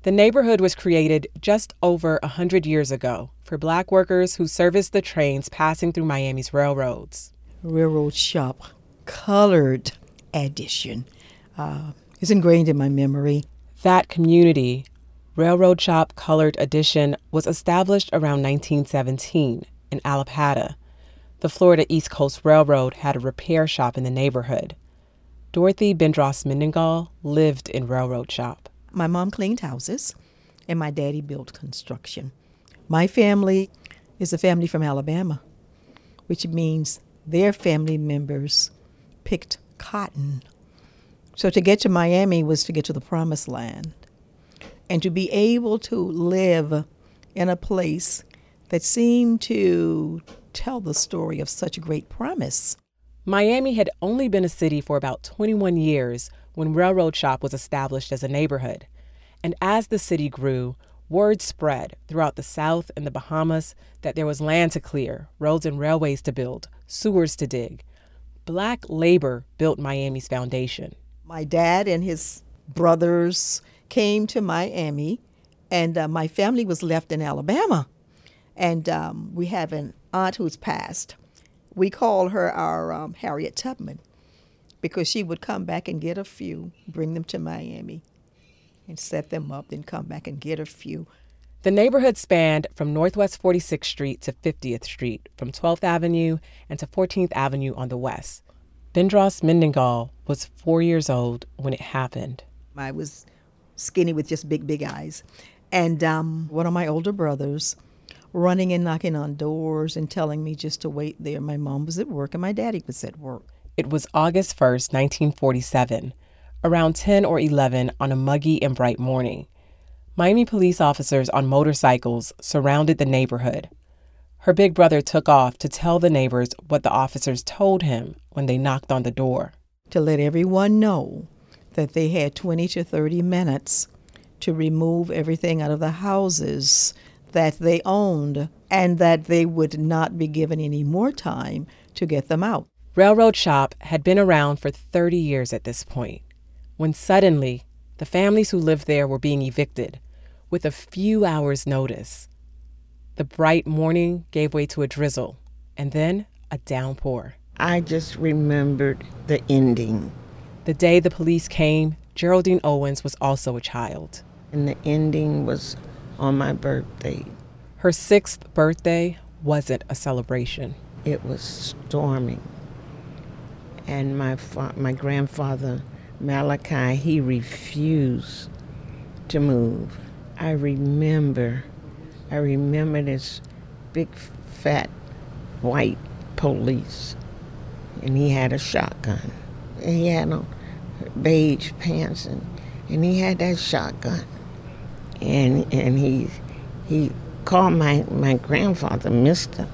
The neighborhood was created just over 100 years ago for Black workers who serviced the trains passing through Miami's railroads. Railroad Shop Colored Addition is ingrained in my memory. That community, Railroad Shop Colored Addition, was established around 1917 in Allapattah. The Florida East Coast Railroad had a repair shop in the neighborhood. Dorothy Bendross Mendengal lived in Railroad Shop. My mom cleaned houses, and my daddy built construction. My family is a family from Alabama, which means their family members picked cotton. So to get to Miami was to get to the promised land. And to be able to live in a place that seemed to tell the story of such great promise. Miami had only been a city for about 21 years when Railroad Shop was established as a neighborhood. And as the city grew, word spread throughout the South and the Bahamas that there was land to clear, roads and railways to build, sewers to dig. Black labor built Miami's foundation. My dad and his brothers came to Miami, and my family was left in Alabama. And we have an aunt who's passed. We call her our Harriet Tubman, because she would come back and get a few, bring them to Miami, and set them up, then come back and get a few. The neighborhood spanned from Northwest 46th Street to 50th Street, from 12th Avenue and to 14th Avenue on the west. Bendross Mendengal was 4 years old when it happened. I was skinny with just big, big eyes. And one of my older brothers running and knocking on doors and telling me just to wait there. My mom was at work and my daddy was at work. It was August 1st, 1947, around 10 or 11 on a muggy and bright morning. Miami police officers on motorcycles surrounded the neighborhood. Her big brother took off to tell the neighbors what the officers told him when they knocked on the door. To let everyone know that they had 20 to 30 minutes to remove everything out of the houses that they owned and that they would not be given any more time to get them out. Railroad Shop had been around for 30 years at this point, when suddenly the families who lived there were being evicted with a few hours' notice. The bright morning gave way to a drizzle, and then a downpour. I just remembered the ending. The day the police came, Geraldine Owens was also a child. And the ending was on my birthday. Her 6th birthday wasn't a celebration. It was storming. And my grandfather, Malachi, he refused to move. I remember this big, fat, white police, and he had a shotgun. And he had on beige pants, and he had that shotgun. And he called my grandfather Mr.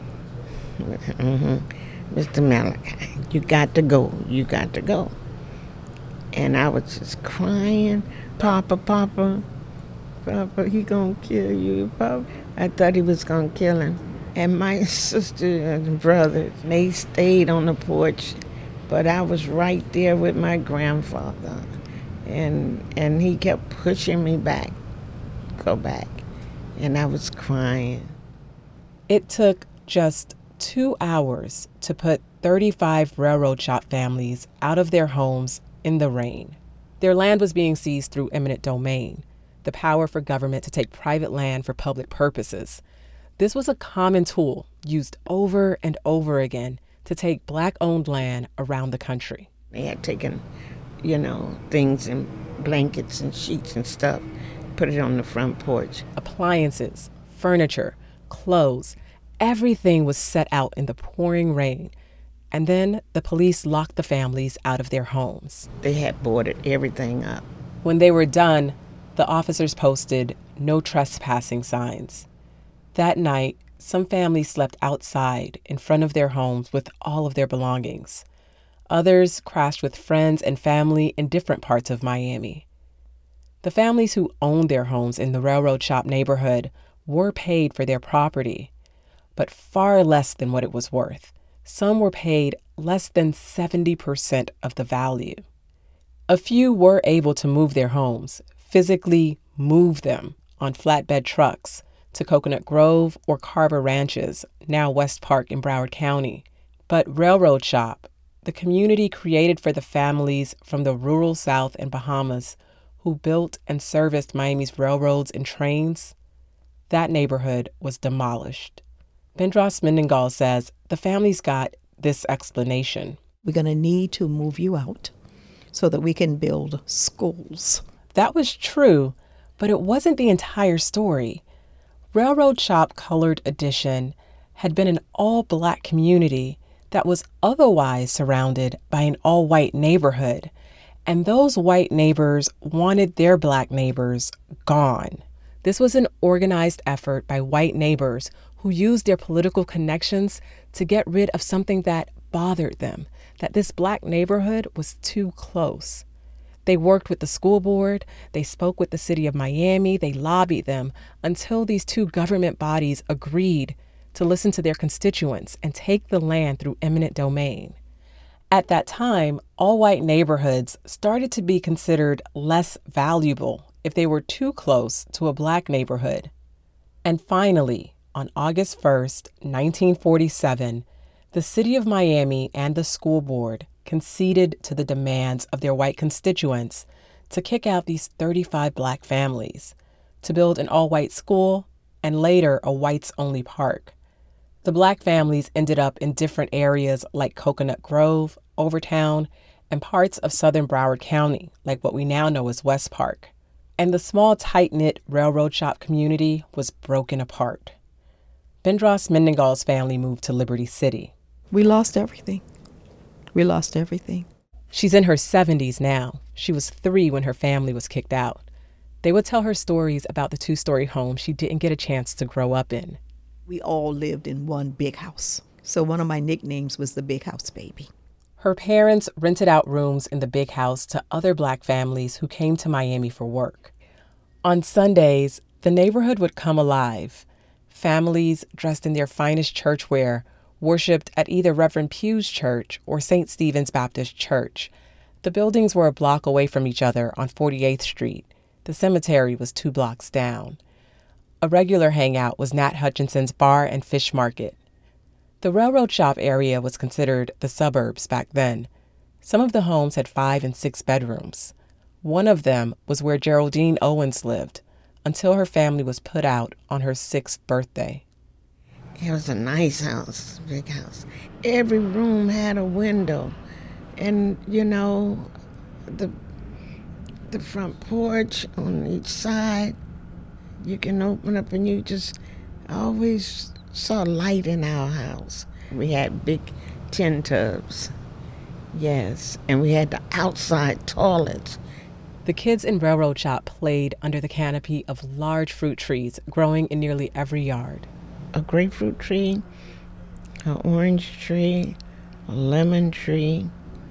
Mr. Malachi. You got to go. And I was just crying, Papa, he gonna kill you, Papa. I thought he was gonna kill him. And my sister and brother, they stayed on the porch, but I was right there with my grandfather. And he kept pushing me back, go back. And I was crying. It took just 2 hours to put 35 Railroad Shop families out of their homes in the rain. Their land was being seized through eminent domain, the power for government to take private land for public purposes. This was a common tool used over and over again to take Black-owned land around the country. They had taken, things and blankets and sheets and stuff, put it on the front porch. Appliances, furniture, clothes, everything was set out in the pouring rain. And then the police locked the families out of their homes. They had boarded everything up. When they were done, the officers posted no trespassing signs. That night, some families slept outside in front of their homes with all of their belongings. Others crashed with friends and family in different parts of Miami. The families who owned their homes in the Railroad Shop neighborhood were paid for their property, but far less than what it was worth. Some were paid less than 70% of the value. A few were able to move their homes, physically move them on flatbed trucks to Coconut Grove or Carver Ranches, now West Park in Broward County. But Railroad Shop, the community created for the families from the rural South and Bahamas who built and serviced Miami's railroads and trains, that neighborhood was demolished. Bindras Mendengal says the families got this explanation. We're going to need to move you out so that we can build schools. That was true, but it wasn't the entire story. Railroad Shop Colored Edition had been an all-black community that was otherwise surrounded by an all-white neighborhood, and those white neighbors wanted their black neighbors gone. This was an organized effort by white neighbors who used their political connections to get rid of something that bothered them, that this black neighborhood was too close. They worked with the school board, they spoke with the city of Miami, they lobbied them until these two government bodies agreed to listen to their constituents and take the land through eminent domain. At that time, all-white neighborhoods started to be considered less valuable if they were too close to a black neighborhood. And finally, on August 1st, 1947, the city of Miami and the school board conceded to the demands of their white constituents to kick out these 35 black families, to build an all-white school and later a whites-only park. The black families ended up in different areas like Coconut Grove, Overtown, and parts of southern Broward County, like what we now know as West Park. And the small, tight-knit Railroad Shop community was broken apart. Bindras Mendengal's family moved to Liberty City. We lost everything. We lost everything. She's in her 70s now. She was 3 when her family was kicked out. They would tell her stories about the 2-story home she didn't get a chance to grow up in. We all lived in one big house. So one of my nicknames was the Big House Baby. Her parents rented out rooms in the big house to other black families who came to Miami for work. On Sundays, the neighborhood would come alive. Families dressed in their finest church wear worshiped at either Reverend Pugh's church or St. Stephen's Baptist Church. The buildings were a block away from each other on 48th Street. The cemetery was 2 blocks down. A regular hangout was Nat Hutchinson's Bar and Fish Market. The Railroad Shop area was considered the suburbs back then. Some of the homes had 5 and 6 bedrooms. One of them was where Geraldine Owens lived, until her family was put out on her 6th birthday. It was a nice house, big house. Every room had a window. And, you know, the front porch on each side, you can open up and you just always saw light in our house. We had big tin tubs, yes, and we had the outside toilets. The kids in Railroad Shop played under the canopy of large fruit trees growing in nearly every yard. A grapefruit tree, an orange tree, a lemon tree.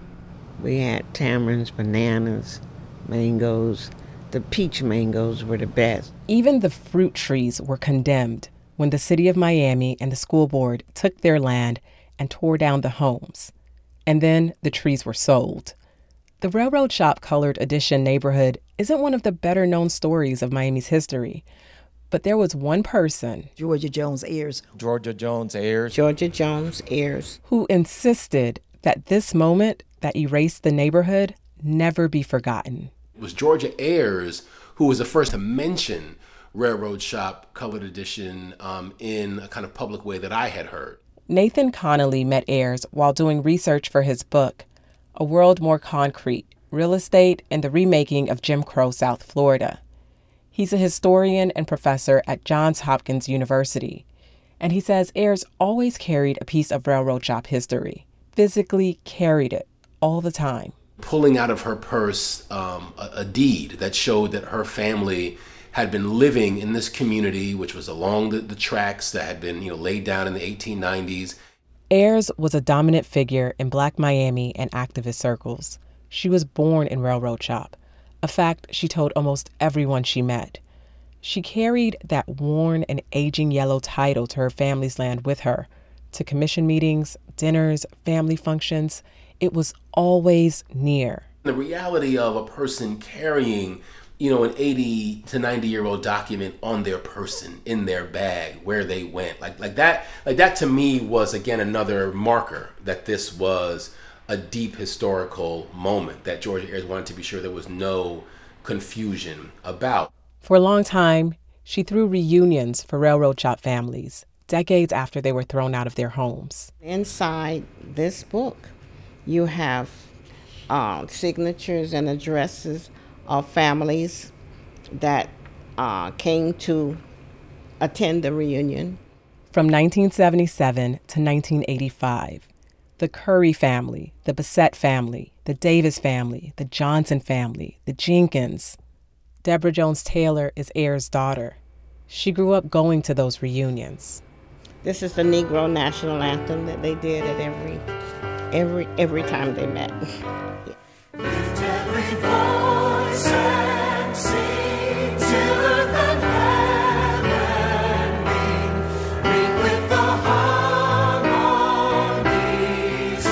We had tamarinds, bananas, mangoes. The peach mangoes were the best. Even the fruit trees were condemned when the city of Miami and the school board took their land and tore down the homes. And then the trees were sold. The Railroad Shop Colored Edition neighborhood isn't one of the better-known stories of Miami's history, but there was one person, Georgia Jones Ayers. Georgia Jones Ayers. Georgia Jones Ayers. who insisted that this moment that erased the neighborhood never be forgotten. It was Georgia Ayers who was the first to mention Railroad Shop Colored Edition in a kind of public way that I had heard. Nathan Connolly met Ayers while doing research for his book, A World More Concrete, Real Estate and the Remaking of Jim Crow South Florida. He's a historian and professor at Johns Hopkins University, and he says Ayers always carried a piece of Railroad Shop history, physically carried it all the time. Pulling out of her purse a deed that showed that her family had been living in this community, which was along the tracks that had been laid down in the 1890s. Ayers was a dominant figure in Black Miami and activist circles. She was born in Railroad Shop, a fact she told almost everyone she met. She carried that worn and aging yellow title to her family's land with her, to commission meetings, dinners, family functions. It was always near. The reality of a person carrying, an 80 to 90-year-old document on their person, in their bag, where they went. Like that to me was, again, another marker that this was a deep historical moment that Georgia Ayers wanted to be sure there was no confusion about. For a long time, she threw reunions for railroad shop families, decades after they were thrown out of their homes. Inside this book, you have signatures and addresses of families that came to attend the reunion. From 1977 to 1985, the Curry family, the Bassett family, the Davis family, the Johnson family, the Jenkins. Deborah Jones Taylor is Ayers' daughter. She grew up going to those reunions. This is the Negro National Anthem that they did at every time they met. Lift every voice and sing till earth and heaven ring with the harmonies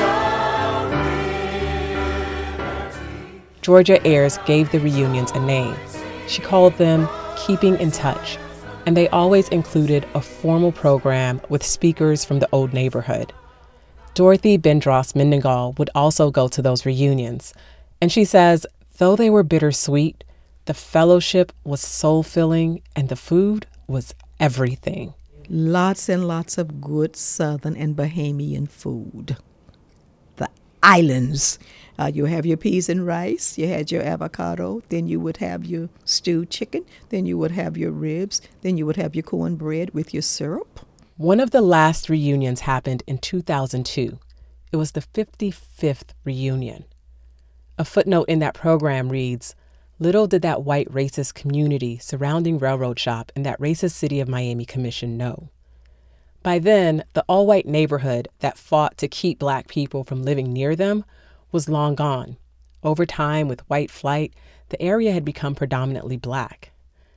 of liberty. Georgia Ayers gave the reunions a name. She called them Keeping in Touch, and they always included a formal program with speakers from the old neighborhood. Dorothy Bendross Mendengal would also go to those reunions, and she says, though they were bittersweet, the fellowship was soul-filling and the food was everything. Lots and lots of good Southern and Bahamian food. The islands. You have your peas and rice, you had your avocado, then you would have your stewed chicken, then you would have your ribs, then you would have your cornbread with your syrup. One of the last reunions happened in 2002. It was the 55th reunion. A footnote in that program reads, "Little did that white racist community surrounding Railroad Shop and that racist City of Miami Commission know." By then, the all-white neighborhood that fought to keep Black people from living near them was long gone. Over time, with white flight, the area had become predominantly Black.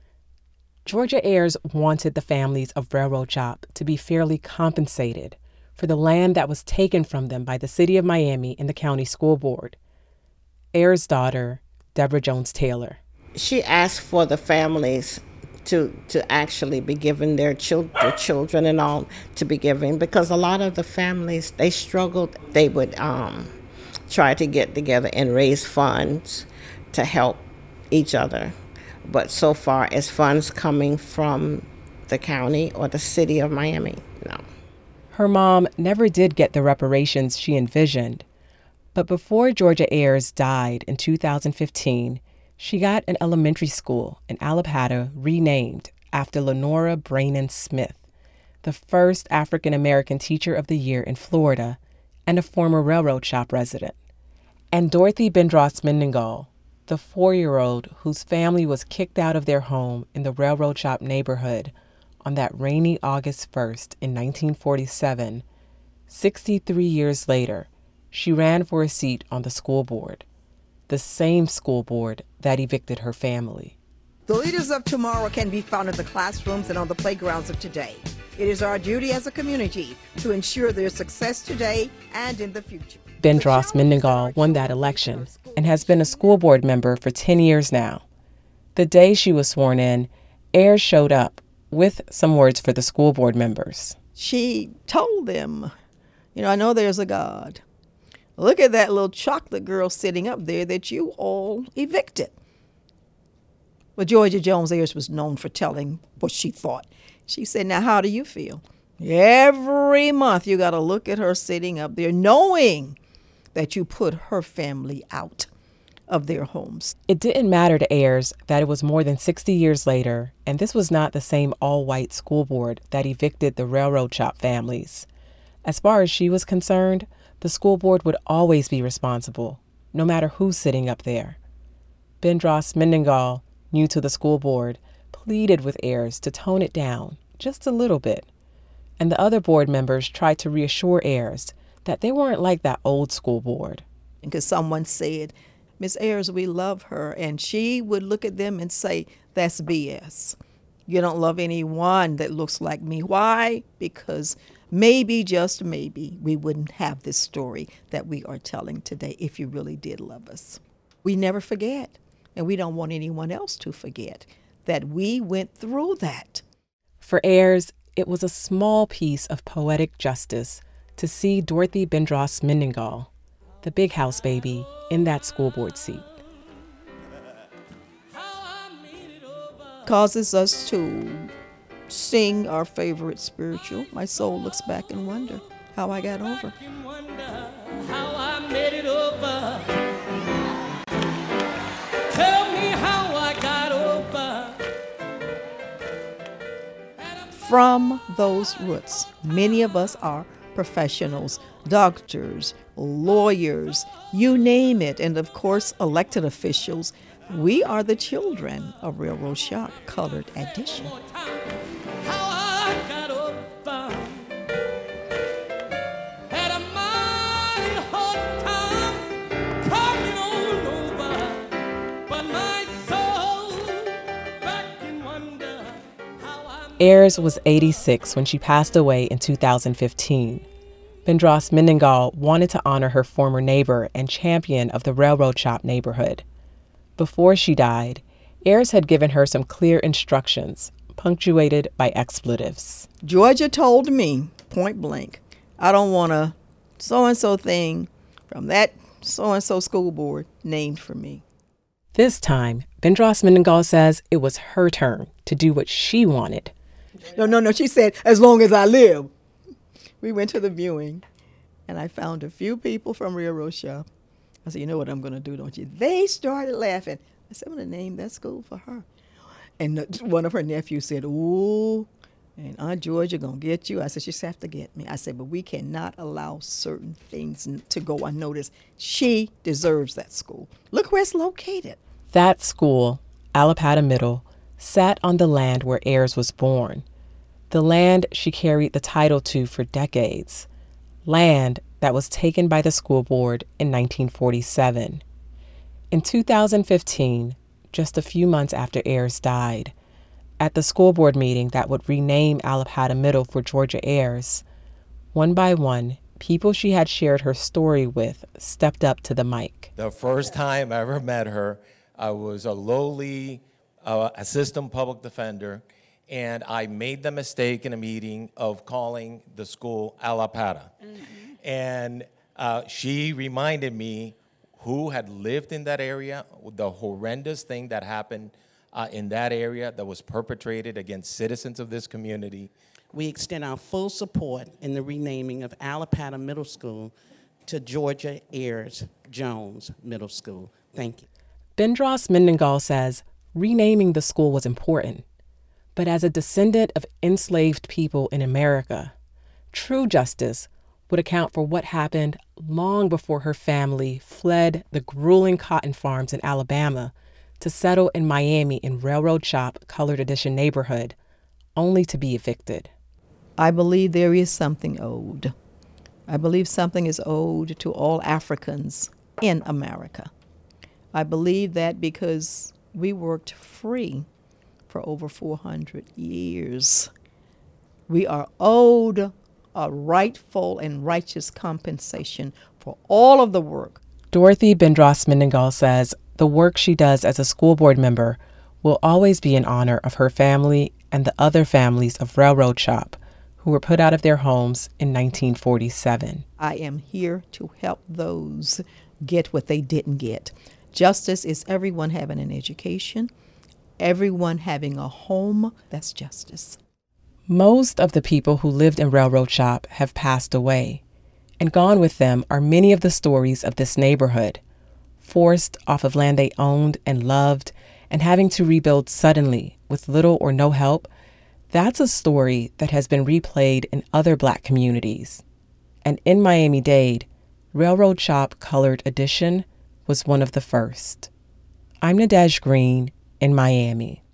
Georgia Ayers wanted the families of Railroad Shop to be fairly compensated for the land that was taken from them by the City of Miami and the County School Board. Ayers' daughter, Deborah Jones Taylor. She asked for the families to actually be given their children and all to be given, because a lot of the families, they struggled. They would try to get together and raise funds to help each other. But so far as funds coming from the county or the City of Miami, no. Her mom never did get the reparations she envisioned. But before Georgia Ayers died in 2015, she got an elementary school in Allapattah renamed after Lenora Brainin Smith, the first African-American Teacher of the Year in Florida and a former Railroad Shop resident. And Dorothy Bendross Mendengal, the 4-year-old whose family was kicked out of their home in the Railroad Shop neighborhood on that rainy August 1st in 1947, 63 years later, she ran for a seat on the school board, the same school board that evicted her family. The leaders of tomorrow can be found in the classrooms and on the playgrounds of today. It is our duty as a community to ensure their success today and in the future. Bendross Mendengal won that election and has been a school board member for 10 years now. The day she was sworn in, Ayers showed up with some words for the school board members. She told them, I know there's a God. Look at that little chocolate girl sitting up there that you all evicted. Well, Georgia Jones Ayers was known for telling what she thought. She said, now, how do you feel? Every month you got to look at her sitting up there knowing that you put her family out of their homes. It didn't matter to Ayers that it was more than 60 years later, and this was not the same all-white school board that evicted the Railroad Shop families. As far as she was concerned, the school board would always be responsible, no matter who's sitting up there. Bendross Mendengal, new to the school board, pleaded with Ayers to tone it down just a little bit. And the other board members tried to reassure Ayers that they weren't like that old school board. Because someone said, Miss Ayers, we love her. And she would look at them and say, that's BS. You don't love anyone that looks like me. Why? Because maybe, just maybe, we wouldn't have this story that we are telling today if you really did love us. We never forget And we don't want anyone else to forget that we went through that. For Ayers, it was a small piece of poetic justice to see Dorothy Bindross Mendengal, the big house baby, in that school board seat. Causes us to sing our favorite spiritual. My soul looks back and wonder how I got over. How I made it over. Tell me how I got over. From those roots, many of us are professionals, doctors, lawyers, you name it, and of course, elected officials. We are the children of Railroad Shop Colored Edition. How I got over. Had a mighty hard time talking on over. But my soul back in wonder. How I Ayers was 86 when she passed away in 2015. Bindross Mendengal wanted to honor her former neighbor and champion of the railroad shop neighborhood. Before she died, Ayers had given her some clear instructions, punctuated by expletives. Georgia told me, point blank, I don't want a so-and-so thing from that so-and-so school board named for me. This time, Bindross Mendengal says it was her turn to do what she wanted. No, she said, as long as I live. We went to the viewing, and I found a few people from Railroad Shop. I said, you know what I'm going to do, don't you? They started laughing. I said, I'm going to name that school for her. And one of her nephews said, ooh, and Aunt Georgia going to get you. I said, she just have to get me. I said, but we cannot allow certain things to go unnoticed. She deserves that school. Look where it's located. That school, Allapattah Middle, sat on the land where Ayers was born. The land she carried the title to for decades. Land that was taken by the school board in 1947. In 2015, just a few months after Ayers died, at the school board meeting that would rename Allapattah Middle for Georgia Ayers, one by one, people she had shared her story with stepped up to the mic. The first time I ever met her, I was a lowly assistant public defender, and I made the mistake in a meeting of calling the school Allapattah. And she reminded me who had lived in that area, the horrendous thing that happened in that area that was perpetrated against citizens of this community. We extend our full support in the renaming of Allapattah Middle School to Georgia Ayers Jones Middle School. Thank you. Bindross Mendengal says renaming the school was important, but as a descendant of enslaved people in America, true justice would account for what happened long before her family fled the grueling cotton farms in Alabama to settle in Miami in Railroad Shop Colored Edition neighborhood, only to be evicted. I believe there is something owed. I believe something is owed to all Africans in America. I believe that because we worked free for over 400 years, we are owed a rightful and righteous compensation for all of the work. Dorothy Bindross Mendengal says the work she does as a school board member will always be in honor of her family and the other families of Railroad Shop who were put out of their homes in 1947. I am here to help those get what they didn't get. Justice is everyone having an education, everyone having a home. That's justice. Most of the people who lived in Railroad Shop have passed away, and gone with them are many of the stories of this neighborhood, forced off of land they owned and loved and having to rebuild suddenly with little or no help. That's a story that has been replayed in other Black communities. And in Miami-Dade, Railroad Shop Colored Edition was one of the first. I'm Nadege Green in Miami.